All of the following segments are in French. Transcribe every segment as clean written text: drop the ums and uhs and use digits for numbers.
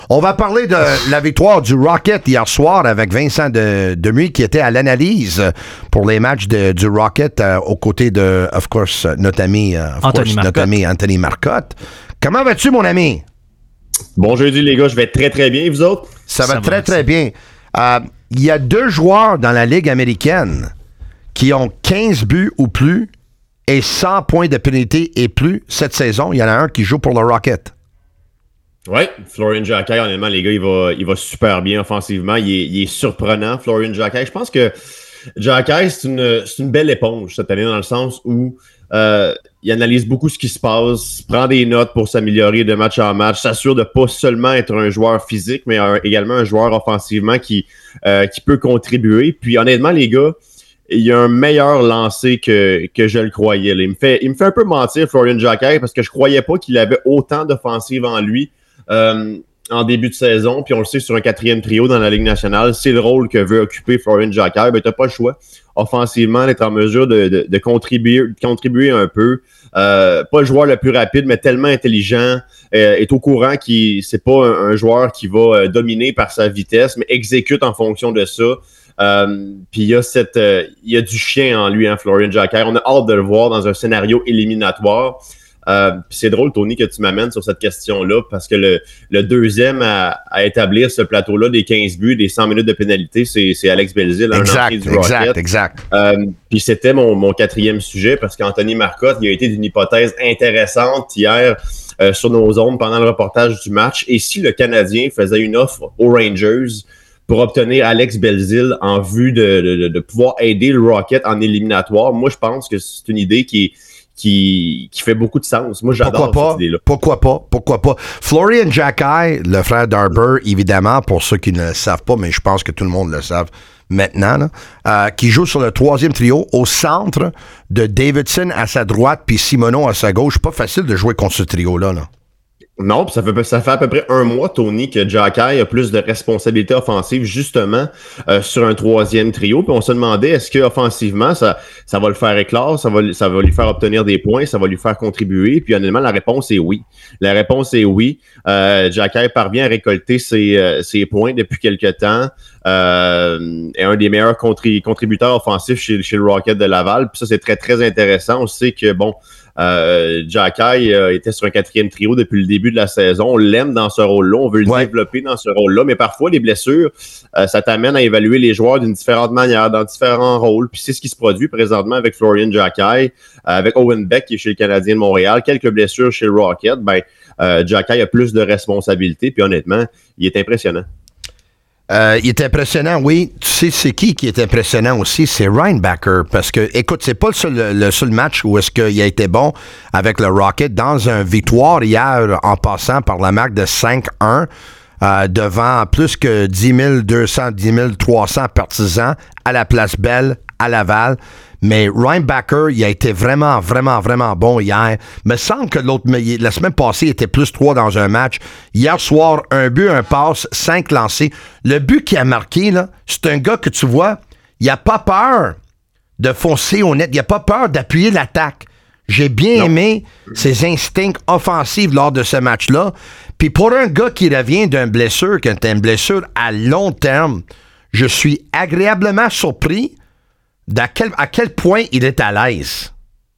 On va parler de la victoire du Rocket hier soir avec Vincent Demue qui était à l'analyse pour les matchs du Rocket aux côtés de, of course, notre ami Anthony Marcotte. Comment vas-tu, mon ami? Bon jeudi, les gars. Je vais très, très bien. Et vous autres? Ça va très, très bien. Il y a 2 joueurs dans la Ligue américaine qui ont 15 buts ou plus et 100 points de pénalité et plus cette saison. Il y en a un qui joue pour le Rocket. Oui, Florian Jacquet, honnêtement, les gars, il va super bien offensivement. Il est surprenant, Florian Jacquet. Je pense que Jacquet, c'est une belle éponge cette année, dans le sens où il analyse beaucoup ce qui se passe, prend des notes pour s'améliorer de match en match, s'assure de pas seulement être un joueur physique, mais également un joueur offensivement qui peut contribuer. Puis honnêtement, les gars, il y a un meilleur lancé que je le croyais. Là. Il me fait un peu mentir, Florian Jacquet, parce que je croyais pas qu'il avait autant d'offensive en lui. En début de saison, puis on le sait, sur un 4e trio dans la Ligue nationale, c'est le rôle que veut occuper Florian Jacquet. Ben, t'as pas le choix, offensivement, d'être en mesure de contribuer un peu. Pas le joueur le plus rapide, mais tellement intelligent, est au courant qu'il c'est pas un joueur qui va dominer par sa vitesse, mais exécute en fonction de ça. Puis il y a du chien en lui, hein, Florian Jacquet. On a hâte de le voir dans un scénario éliminatoire. Puis c'est drôle, Tony, que tu m'amènes sur cette question-là, parce que le deuxième à établir ce plateau-là des 15 buts, des 100 minutes de pénalité, c'est Alex Belzile, un ancien du Rocket. Exact. Puis c'était mon 4e sujet, parce qu'Anthony Marcotte, il a été d'une hypothèse intéressante hier sur nos ondes pendant le reportage du match. Et si le Canadien faisait une offre aux Rangers pour obtenir Alex Belzile en vue de pouvoir aider le Rocket en éliminatoire, moi, je pense que c'est une idée qui fait beaucoup de sens. Moi, j'adore cette idée-là. Pourquoi pas? Florian Jacquet, le frère d'Arber, évidemment, pour ceux qui ne le savent pas, mais je pense que tout le monde le savent maintenant, là, qui joue sur le 3e trio au centre de Davidson à sa droite puis Simoneau à sa gauche. Pas facile de jouer contre ce trio-là. Là. Non, ça fait à peu près un mois, Tony, que Jacquet a plus de responsabilités offensives, justement, sur un 3e trio. Puis on se demandait, est-ce que offensivement, ça va le faire éclore, ça va lui faire obtenir des points, ça va lui faire contribuer? Puis honnêtement, la réponse est oui. Jacquet parvient à récolter ses points depuis quelque temps. Est un des meilleurs contributeurs offensifs chez le Rocket de Laval. Puis ça, c'est très, très intéressant. On sait que, Jacquet était sur un 4e trio depuis le début de la saison. On l'aime dans ce rôle-là. On veut le développer dans ce rôle-là. Mais parfois, les blessures, ça t'amène à évaluer les joueurs d'une différente manière, dans différents rôles. Puis c'est ce qui se produit présentement avec Florian Jacquet, avec Owen Beck qui est chez le Canadien de Montréal, quelques blessures chez le Rocket. Jacquet a plus de responsabilités. Puis honnêtement, il est impressionnant. Il est impressionnant, oui. Tu sais, c'est qui est impressionnant aussi? C'est Reinbacher. Parce que, écoute, c'est pas le seul match où est-ce qu'il a été bon avec le Rocket dans une victoire hier en passant par la marque de 5-1 devant plus que 10 200, 10 300 partisans à la Place Belle, à Laval. Mais Reinbacher, il a été vraiment, vraiment, vraiment bon hier. Me semble que la semaine passée, il était plus 3 dans un match. Hier soir, 1 but, 1 passe, 5 lancés. Le but qu'il a marqué, là, c'est un gars que tu vois, il n'a pas peur de foncer au net. Il n'a pas peur d'appuyer l'attaque. J'ai bien aimé ses instincts offensifs lors de ce match-là. Puis pour un gars qui revient d'une blessure, qui est une blessure à long terme, je suis agréablement surpris à quel point il est à l'aise.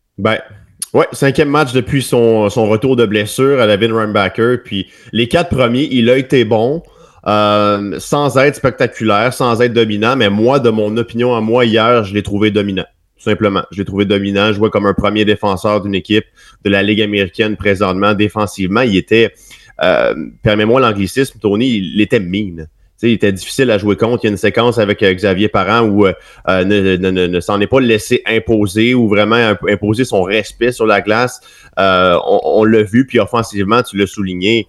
5e match depuis son retour de blessure à David Reinbacher. Puis les 4 premiers, il a été bon, sans être spectaculaire, sans être dominant. Mais moi, de mon opinion à moi, hier, je l'ai trouvé dominant. Tout simplement. Je l'ai trouvé dominant. Je vois comme un premier défenseur d'une équipe de la Ligue américaine présentement. Défensivement, il était, permets-moi l'anglicisme, Tony, il était mean. Il était difficile à jouer contre. Il y a une séquence avec Xavier Parent où ne s'en est pas laissé imposer ou vraiment imposer son respect sur la glace. On l'a vu, puis offensivement, tu l'as souligné.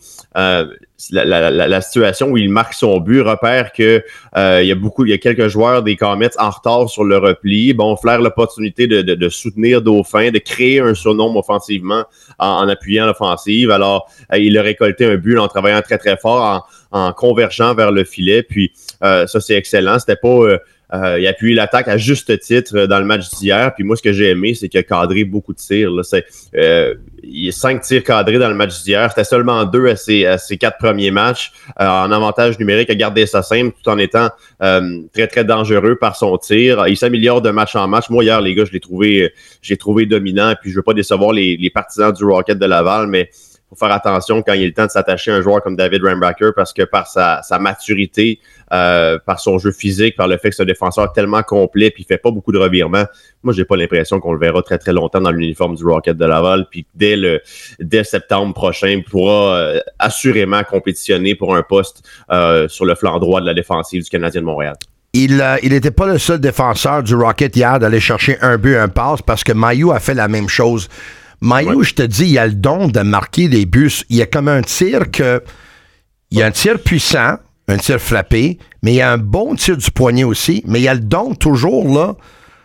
La situation où il marque son but repère que il y a quelques joueurs des Comets en retard sur le repli. Flaire l'opportunité de soutenir Dauphin, de créer un surnombre offensivement en appuyant l'offensive. Alors, il a récolté un but en travaillant très, très fort, en convergeant vers le filet. Puis, ça, c'est excellent. C'était pas il a appuyé l'attaque à juste titre dans le match d'hier. Puis moi, ce que j'ai aimé, c'est qu'il a cadré beaucoup de tirs. Là. Il y a 5 tirs cadrés dans le match d'hier. C'était seulement 2 à ses 4 premiers matchs. En avantage numérique, il a gardé ça simple tout en étant très, très dangereux par son tir. Il s'améliore de match en match. Moi, hier, les gars, j'ai trouvé dominant. Puis je veux pas décevoir les partisans du Rocket de Laval, mais faut faire attention quand il est le temps de s'attacher à un joueur comme David Reinbacher parce que par sa maturité, par son jeu physique, par le fait que c'est un défenseur tellement complet puis il fait pas beaucoup de revirements, moi j'ai pas l'impression qu'on le verra très très longtemps dans l'uniforme du Rocket de Laval puis dès septembre prochain il pourra assurément compétitionner pour un poste sur le flanc droit de la défensive du Canadien de Montréal. Il n'était pas le seul défenseur du Rocket hier d'aller chercher un but, un passe parce que Mailloux a fait la même chose. Mailloux, je te dis, il a le don de marquer des buts. Il y a comme un tir il y a un tir puissant, un tir frappé, mais il y a un bon tir du poignet aussi. Mais il y a le don toujours là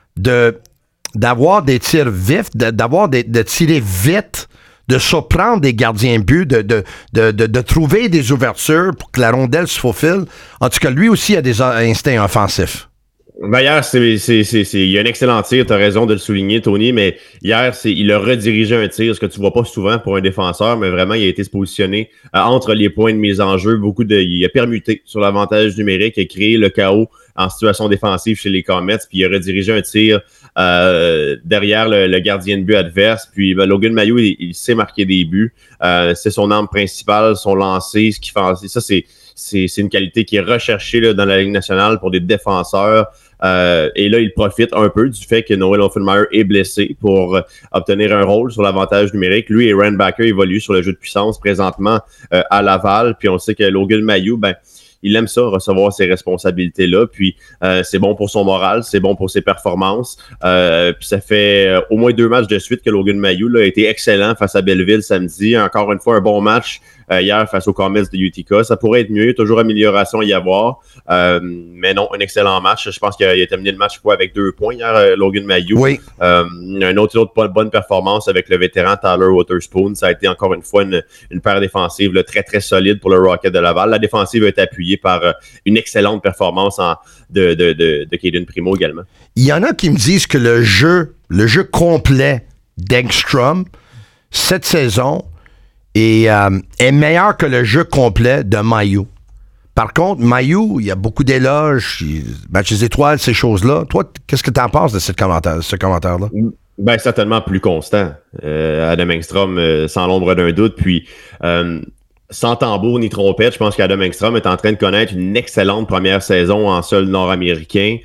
d'avoir des tirs vifs, de tirer vite, de surprendre des gardiens de but, de trouver des ouvertures pour que la rondelle se faufile. En tout cas, lui aussi a des instincts offensifs. Ben hier, il y a un excellent tir, tu as raison de le souligner, Tony, mais hier, il a redirigé un tir, ce que tu vois pas souvent pour un défenseur, mais vraiment, il a été se positionner entre les points de mise en jeu, il a permuté sur l'avantage numérique, il a créé le chaos en situation défensive chez les Comets, puis il a redirigé un tir derrière le gardien de but adverse, puis Logan Mailloux, il sait marquer des buts, c'est son arme principale, son lancer, ce qui fait ça, c'est une qualité qui est recherchée là, dans la Ligue nationale pour des défenseurs. Et là, il profite un peu du fait que Noel Offenmeyer est blessé pour obtenir un rôle sur l'avantage numérique. Lui et Reinbacher évoluent sur le jeu de puissance présentement à Laval. Puis on sait que Logan Mailloux, il aime ça, recevoir ces responsabilités-là. Puis c'est bon pour son moral, c'est bon pour ses performances. Puis ça fait au moins 2 matchs de suite que Logan Mailloux là, a été excellent face à Belleville samedi. Encore une fois, un bon match hier face aux Comets de Utica. Ça pourrait être mieux, toujours amélioration à y avoir. Mais non, un excellent match. Je pense qu'il a terminé le match avec 2 points hier, Logan Mailloux. Oui. Un autre bonne performance avec le vétéran Tyler Wotherspoon. Ça a été encore une fois une paire défensive là, très, très solide pour le Rocket de Laval. La défensive a été appuyée par une excellente performance de Caden Primo également. Il y en a qui me disent que le jeu complet d'Engstrom cette saison est meilleur que le jeu complet de Mailloux. Par contre, Mailloux, il y a beaucoup d'éloges, match des étoiles, ces choses-là. Toi, qu'est-ce que tu en penses de ce commentaire-là? Ben, certainement plus constant. Adam Engstrom, sans l'ombre d'un doute. Puis, sans tambour ni trompette, je pense qu'Adam Engstrom est en train de connaître une excellente première saison en sol nord-américain.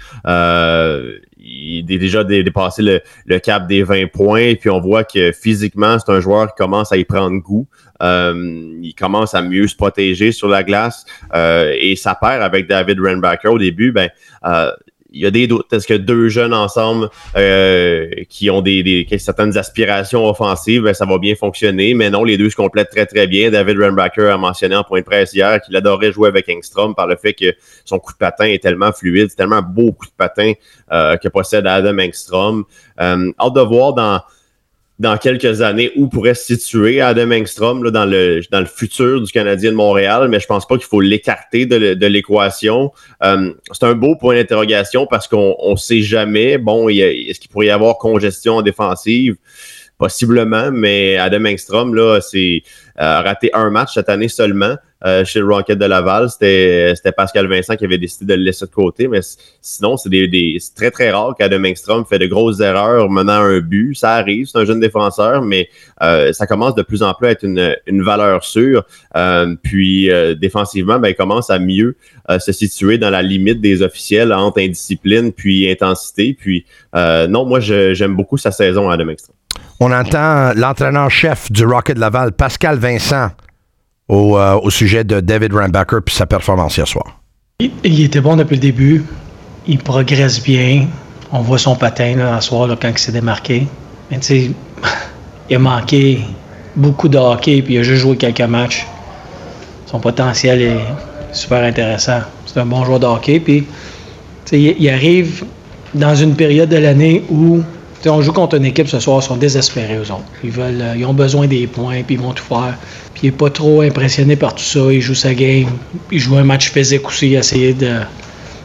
Il a déjà dépassé le cap des 20 points. Puis on voit que physiquement, c'est un joueur qui commence à y prendre goût. Il commence à mieux se protéger sur la glace. Et ça perd avec David Reinbacher au début. Il y a des doutes. Est-ce que 2 jeunes ensemble qui ont certaines aspirations offensives, ça va bien fonctionner? Mais non, les deux se complètent très, très bien. David Reinbacher a mentionné en point de presse hier qu'il adorait jouer avec Engstrom par le fait que son coup de patin est tellement fluide, c'est tellement beau coup de patin que possède Adam Engstrom. Hâte de voir dans quelques années où pourrait se situer Adam Engstrom là, dans le futur du Canadien de Montréal, mais je pense pas qu'il faut l'écarter de l'équation. C'est un beau point d'interrogation parce qu'on sait jamais, est-ce qu'il pourrait y avoir congestion en défensive? Possiblement, mais Adam Engstrom là, c'est raté un match cette année seulement chez le Rocket de Laval. C'était Pascal Vincent qui avait décidé de le laisser de côté, mais sinon, c'est très, très rare qu'Adam Engstrom fait de grosses erreurs menant à un but. Ça arrive, c'est un jeune défenseur, mais ça commence de plus en plus à être une valeur sûre. Puis, défensivement, il commence à mieux se situer dans la limite des officiels entre indiscipline puis intensité. Puis, non, moi, j'aime beaucoup sa saison, Adam Engstrom. On entend l'entraîneur-chef du Rocket de Laval, Pascal Vincent, au sujet de David Reinbacher puis sa performance hier soir. Il était bon depuis le début. Il progresse bien. On voit son patin là, ce soir là, quand il s'est démarqué. Mais tu sais, il a manqué beaucoup de hockey puis il a juste joué quelques matchs. Son potentiel est super intéressant. C'est un bon joueur de hockey. Puis, il arrive dans une période de l'année où on joue contre une équipe ce soir, ils sont désespérés eux autres. Ils ont besoin des points, puis ils vont tout faire. Puis il n'est pas trop impressionné par tout ça. Il joue sa game. Il joue un match physique aussi, essayer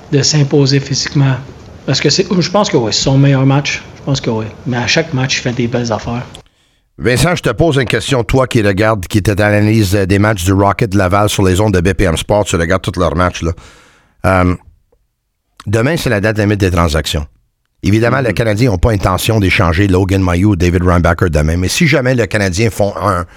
de s'imposer physiquement. Parce que je pense que oui, c'est son meilleur match. Je pense que oui. Mais à chaque match, il fait des belles affaires. Vincent, je te pose une question. Toi qui regardes, qui était à l'analyse des matchs du Rocket de Laval sur les ondes de BPM Sport, tu regardes tous leurs matchs, là. Demain, c'est la date limite des transactions. Évidemment, les Canadiens n'ont pas intention d'échanger Logan Mailloux ou David Reinbacher demain. Mais si jamais les Canadiens font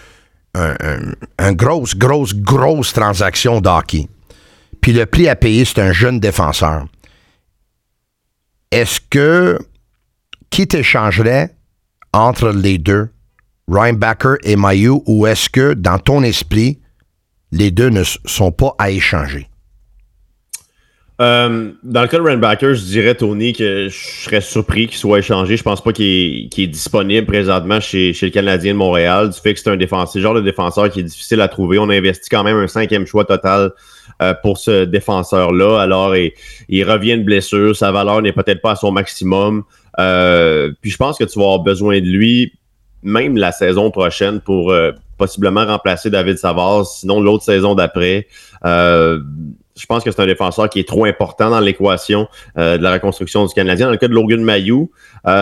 un grosse transaction d'hockey, puis le prix à payer, c'est un jeune défenseur, est-ce que qui t'échangerait entre les deux, Reinbacher et Mailloux, ou est-ce que, dans ton esprit, les deux ne sont pas à échanger? Dans le cas de Reinbacher, je dirais, Tony, que je serais surpris qu'il soit échangé. Je pense pas qu'il est disponible présentement chez le Canadien de Montréal, du fait que c'est le genre de défenseur qui est difficile à trouver. On a investi quand même un 5e choix total pour ce défenseur-là. Alors, il revient de blessure. Sa valeur n'est peut-être pas à son maximum. Puis je pense que tu vas avoir besoin de lui même la saison prochaine pour possiblement remplacer David Savard, sinon l'autre saison d'après. Je pense que c'est un défenseur qui est trop important dans l'équation de la reconstruction du Canadien. Dans le cas de Logan Mailloux,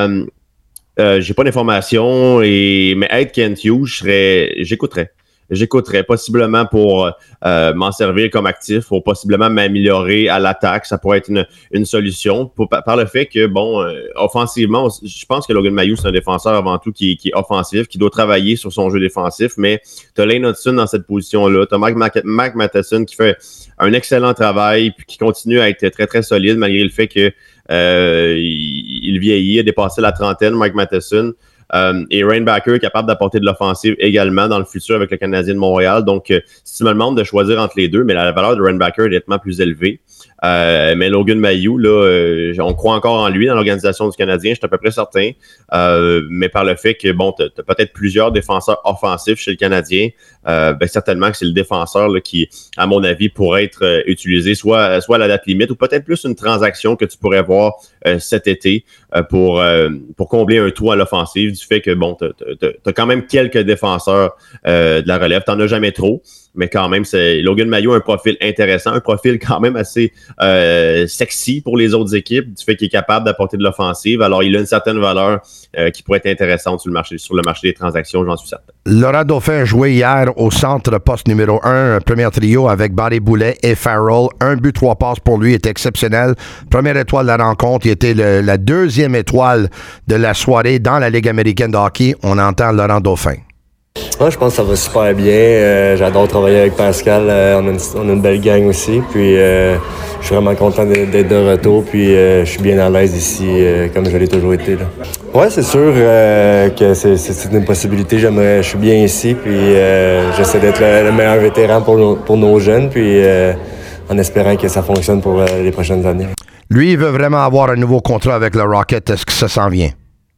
j'ai pas d'informations, mais être Kent Hughes, j'écouterais possiblement pour m'en servir comme actif, pour possiblement m'améliorer à l'attaque. Ça pourrait être une solution par le fait que, offensivement, je pense que Logan Mailloux, c'est un défenseur avant tout qui est offensif, qui doit travailler sur son jeu défensif, mais tu as Lane Hudson dans cette position-là, tu as Mike Matheson qui fait un excellent travail puis qui continue à être très, très solide malgré le fait que il vieillit, a dépassé la trentaine, Mike Matheson. Et Reinbacher est capable d'apporter de l'offensive également dans le futur avec le Canadien de Montréal. Donc, si tu me demandes de choisir entre les deux, mais la valeur de Reinbacher est nettement plus élevée. Mais Logan Mailloux, là, on croit encore en lui dans l'organisation du Canadien, je suis à peu près certain. Mais par le fait que, t'as peut-être plusieurs défenseurs offensifs chez le Canadien, certainement que c'est le défenseur là, qui, à mon avis, pourrait être utilisé soit à la date limite ou peut-être plus une transaction que tu pourrais voir cet été pour combler un trou à l'offensive du fait que, t'as quand même quelques défenseurs de la relève. T'en as jamais trop. Mais quand même, Logan Mailloux a un profil intéressant, un profil quand même assez sexy pour les autres équipes, du fait qu'il est capable d'apporter de l'offensive. Alors, il a une certaine valeur qui pourrait être intéressante sur le marché des transactions, j'en suis certain. Laurent Dauphin a joué hier au centre poste numéro 1, un premier trio avec Barry Boulet et Farrell. 1 but, 3 passes pour lui, était exceptionnel. Première étoile de la rencontre, il était la deuxième étoile de la soirée dans la Ligue américaine de hockey. On entend Laurent Dauphin. Ouais, je pense que ça va super bien. J'adore travailler avec Pascal. On a une belle gang aussi. Puis je suis vraiment content d'être de retour. Puis je suis bien à l'aise ici, comme je l'ai toujours été. Là. Ouais, c'est sûr que c'est une possibilité. Je suis bien ici. Puis j'essaie d'être le meilleur vétéran pour nos jeunes. Puis en espérant que ça fonctionne pour les prochaines années. Lui, il veut vraiment avoir un nouveau contrat avec le Rocket. Est-ce que ça s'en vient?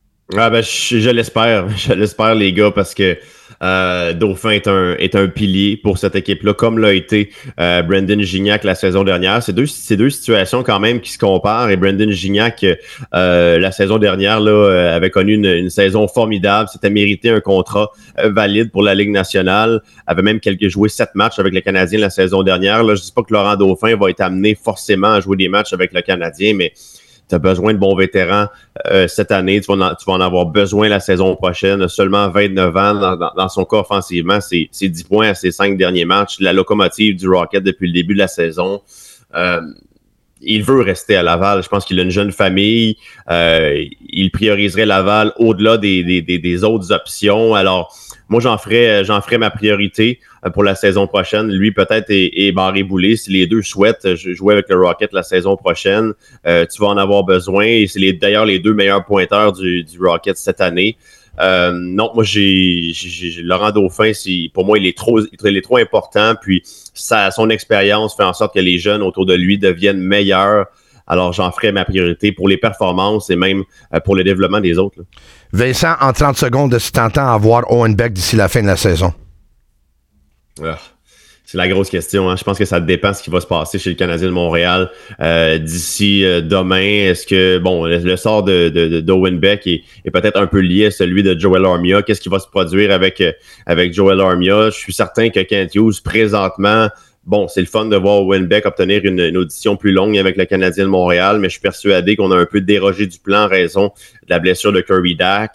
Je l'espère. Je l'espère, les gars, parce que Dauphin est un pilier pour cette équipe-là, comme l'a été Brendan Gignac la saison dernière. C'est deux situations quand même qui se comparent. Et Brendan Gignac, la saison dernière, là, avait connu une saison formidable. S'était mérité un contrat valide pour la Ligue nationale. Avait même joué 7 matchs avec le Canadien la saison dernière. Là, je dis pas que Laurent Dauphin va être amené forcément à jouer des matchs avec le Canadien, mais tu as besoin de bons vétérans cette année. Tu vas en avoir besoin la saison prochaine. Seulement 29 ans dans son cas offensivement. C'est 10 points à ses 5 derniers matchs. La locomotive du Rocket depuis le début de la saison. Il veut rester à Laval. Je pense qu'il a une jeune famille. Il prioriserait Laval au-delà des autres options. Alors, moi, j'en ferais ma priorité pour la saison prochaine. Lui, peut-être, est Barry Boulet. Si les deux souhaitent jouer avec le Rocket la saison prochaine, tu vas en avoir besoin. Et c'est d'ailleurs les deux meilleurs pointeurs du Rocket cette année. Non, moi, j'ai Laurent Dauphin, pour moi, il est trop important. Puis, son expérience fait en sorte que les jeunes autour de lui deviennent meilleurs. Alors, j'en ferai ma priorité pour les performances et même pour le développement des autres. Là. Vincent, en 30 secondes, si t'entends avoir Owen Beck d'ici la fin de la saison? C'est la grosse question. Hein. Je pense que ça dépend de ce qui va se passer chez le Canadien de Montréal d'ici demain. Est-ce que, le sort d'Owen Beck est peut-être un peu lié à celui de Joel Armia. Qu'est-ce qui va se produire avec Joel Armia? Je suis certain que Kent Hughes, présentement, bon, c'est le fun de voir Winbeck obtenir une audition plus longue avec le Canadien de Montréal, mais je suis persuadé qu'on a un peu dérogé du plan en raison de la blessure de Kirby Dach.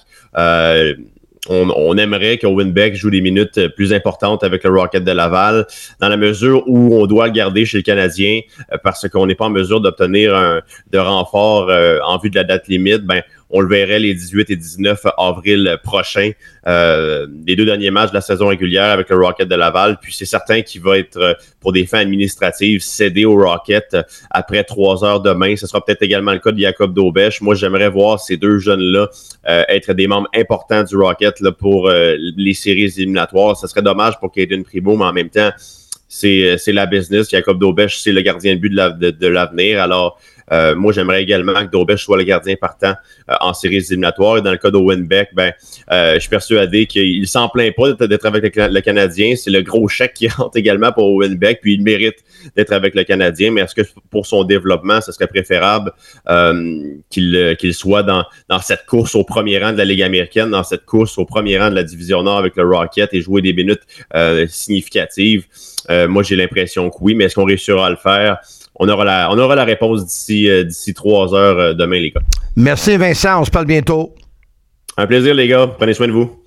On aimerait que Winbeck joue des minutes plus importantes avec le Rocket de Laval, dans la mesure où on doit le garder chez le Canadien parce qu'on n'est pas en mesure d'obtenir de renfort en vue de la date limite. Ben, on le verrait les 18 et 19 avril prochains, les 2 derniers matchs de la saison régulière avec le Rocket de Laval. Puis c'est certain qu'il va être, pour des fins administratives, cédé au Rocket après 3 heures demain. Ce sera peut-être également le cas de Jacob Daubèche. Moi, j'aimerais voir ces 2 jeunes-là être des membres importants du Rocket là, pour les séries éliminatoires. Ce serait dommage pour Caden Primo, mais en même temps, c'est la business. Jacob Daubèche, c'est le gardien de but de l'avenir. Alors, moi, j'aimerais également que Daubèche soit le gardien partant en séries éliminatoires. Et dans le cas de Winbeck, je suis persuadé qu'il s'en plaint pas d'être avec le Canadien. C'est le gros chèque qui rentre également pour Winbeck, puis il mérite d'être avec le Canadien. Mais est-ce que pour son développement, ce serait préférable qu'il soit dans cette course au premier rang de la Ligue américaine, dans cette course au premier rang de la Division Nord avec le Rocket et jouer des minutes significatives? Moi, j'ai l'impression que oui, mais est-ce qu'on réussira à le faire? On aura la réponse d'ici 3 heures demain, les gars. Merci, Vincent. On se parle bientôt. Un plaisir, les gars. Prenez soin de vous.